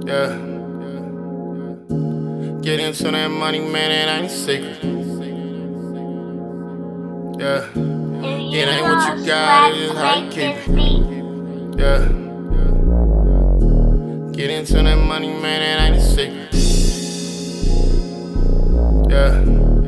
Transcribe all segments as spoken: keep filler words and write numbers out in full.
Yeah. Get into that money, man, it ain't a secret. Yeah. It ain't what you got, it is how you keep it. Yeah. Get into that money, man, it ain't a secret. Yeah.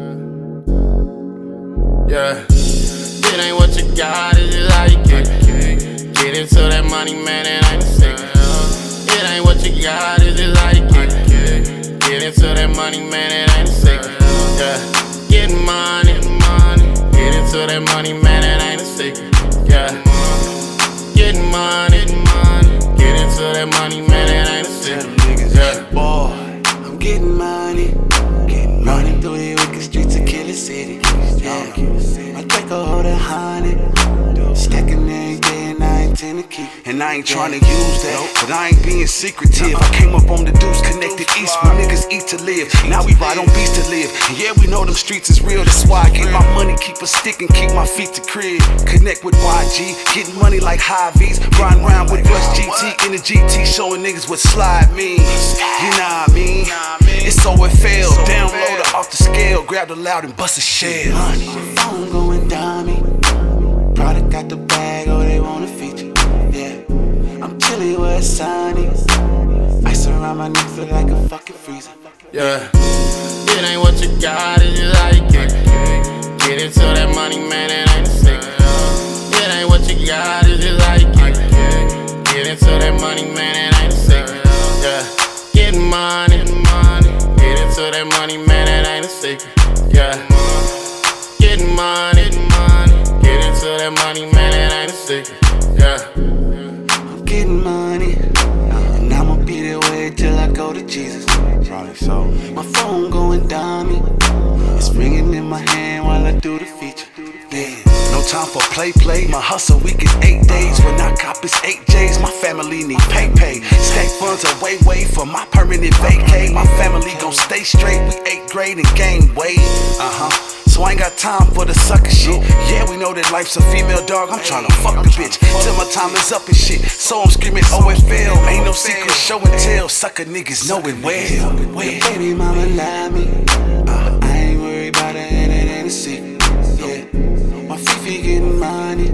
Yeah. It ain't what you got, it is how you keep it. Get into that money, man, it ain't a secret. It ain't what you got, it is how you keep it. Get into that money, man, it ain't a secret. Yeah. Getting money, money. Get into that money, man, it ain't a secret. Yeah. Getting money, money. Get into that money, man, it ain't a secret. Yeah. Boy, I'm getting money. Getting money through the wicked streets of Killer City. Yeah. I take a hold of honey. Stacking every day and I intend to keep. And I ain't trying to use that, but I ain't being secretive. I came up on the deuce, connected east where niggas eat to live. Now we ride on beats to live. And yeah, we know them streets is real. That's why I get my money, keep a stick and keep my feet to crib. Connect with Y G, getting money like high V's. Riding around with Rush G T in the G T, showing niggas what slide means. You know what I mean? It's so it failed. Download it off the scale, grab the loud and bust a shell. Money, my phone going dummy. Product got the bag, oh they want a feature. Yeah, I'm chilly where it's sunny. Ice around my neck feel like a fucking freezer. Yeah. It ain't what you got, it's just how you keep it. Get into that money, man, it ain't a secret. It ain't what you got, it's just how you keep it. Get into that money, man, it ain't a secret. Yeah. Getting money, money. Get into that money, man, it ain't a secret. Yeah. Getting money, money. Get into that money, man, it ain't a secret. Yeah. I'm getting money, and I'ma be that way till I go to Jesus. Probably so. My phone going dummy. It's ringing in my hand while I do the feature. Damn. No time for play play. My hustle week is eight days. When I cop it's eight J's. My family need pay pay. Stack funds away way for my permanent vacay. My family gon' stay straight. We eighth grade and gain weight. Uh huh. So I ain't got time for the sucker shit. Yeah, we know that life's a female dog. I'm tryna fuck the bitch till my time is up and shit. So I'm screaming O F L. Ain't no secret show and tell. Sucker niggas know it well. Your baby mama love me, but I ain't worried about her and it ain't a secret. Yeah, my Fifi getting money.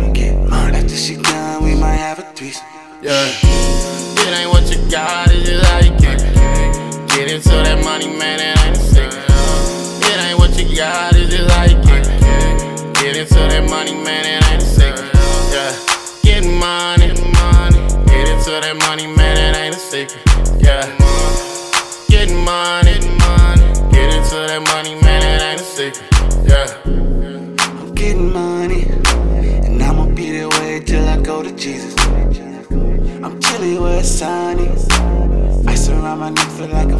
After she done, we might have a threesome. Yeah. It ain't what you got, it's just how you keep it. Get into that money, man, it ain't a secret. It ain't what you got, it's just how you keep it. Get into that money, man, it ain't a secret. Yeah. Getting money, money. Get into that money, man, it ain't a secret. Yeah. Getting money, money. Get into that money, man, it ain't a secret. Yeah. I'm getting money, and I'ma be that way till I go to Jesus. I'm chilly where it's sunny. Ice around my neck feel like